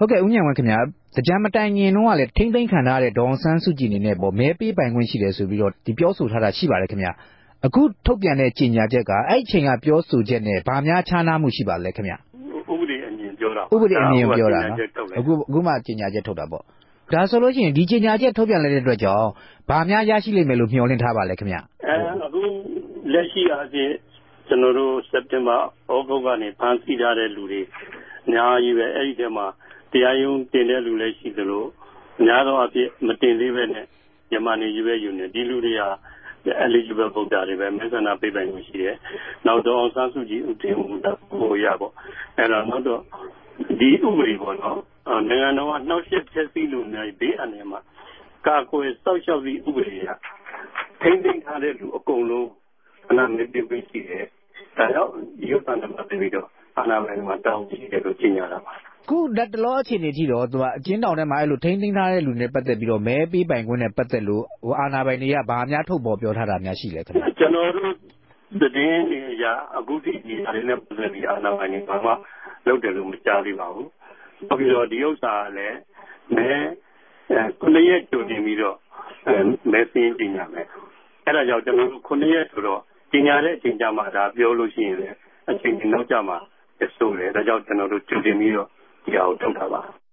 ဟုတ်ကဲ့ဦးညံဝင်းခင်ဗျာကြံမတိုင်ခင်တော့ကလည်းထိမ့်သိမ်းခံထားရတဲ့ဒေါအောင်ဆန်းစုကြည်အနေနဲ့ပေါ့မဲပေးပိုင်ခွင့်ရှိတယ်ဆိုပြီးတော့ဒီပြောဆိုထားတာရှိပါတယ်ခင်ဗျာအခုထုတ်ပြန်တဲ့ကြေညာချက်ကအဲ့အချိန်ကပြောဆိုချက်နဲ့ဗာများခြားနားမှုရှိပါလဲခင်ဗျာဥပဒေအမြင်ပြောတာဥပဒေအမြင်ပြောတာနော်အခုမှကြေညာချက်ထုတ်တာပေါ့ဒါဆိုလို့ရှိရင်ဒီကြေညာချက်ထုတ်ပြန်လိုက်တဲ့အတွက်ကြောင့်ဗာများရရှိလိမ့်မယ်လို့မျှော်လင့်ထားပါလဲခင်ဗျာအခုလက်ရှိအားဖြင့်ကျွန်တော်တို့စက်တင်ဘာဩဂုတ်ကနေဖမ်းဆီးထားတဲ့လူတွေအများကြီးပဲအဲ့ဒီထဲမှာတရားရုံးတင်တဲ့လူလည်းရှိသလိုအများသောအားဖြင့်မတင်သေးပဲနဲ့မြန်မာနေရွေးယူနေဒီလူတွေက eligible ပုဒ်တာတွေပဲမဲဆန္ဒပေးပိုင်မှုရှိတယ်နောက်တော့အောင်ဆန်းစုကြည်ဦးတင်ဦးကိုရပေါ့အဲ့တော့နောက်တော့ဒီဥပဒေပေါ့နော်နိုင်ငံတော်ကနှောက်ယှက်ဖျက်ဆီးလို့များဘေးအန္တရာယ်မှာကာကွယ်စောင့်ရှောက်သည့်ဥပဒေကထိန်းသိမ်းထားတဲ့လူအကုန်လုံးအနာမေးပြီးရှိတယ်ဒါကြောင့်ရုပ်သံမှာတပြီးတော့အနာမေးမှာတောင်းရှိတယ်လို့ကြေညာတာပါခုလက်တလောအခြေအနေကြည့်တော့သူကအကျဉ်းတောင်ထဲမှာအဲ့လိုထိန်းသိမ်းထားတဲ့လူတွေပတ်သက်ပြီးတော့မဲပေးပိုင်ခွင့်နဲ့ပတ်သက်လို့အာဏာပိုင်တွေကဗာများထုတ်ပေါ်ပြောထားတာများရှိလဲခင်ဗျကျွန်တော်တို့သတင်းတွေအရအခုထိဒီအရင်းနဲ့ပတ်သက်ပြီးအာဏာပိုင်တွေဘာမှလုပ်တယ်လို့မကြားသေးပါဘူး။ပြီးတော့ဒီဥစ္စာကလည်းမဲ9ရက်ကြိုတင်ပြီးတော့မဲစင်းတင်ညာမယ်။အဲ့ဒါကြောင့်ကျွန်တော်တို့9ရက်ဆိုတော့တင်ညာတဲ့အချိန်ကြမှာဒါပြောလို့ရှိရင်လည်းအချိန်နောက်ကြမှာဆိုတယ်ဒါကြောင့်ကျွန်တော်တို့ကြိုတင်ပြီးတော့ဒီအောင်ထုတ်တာပါ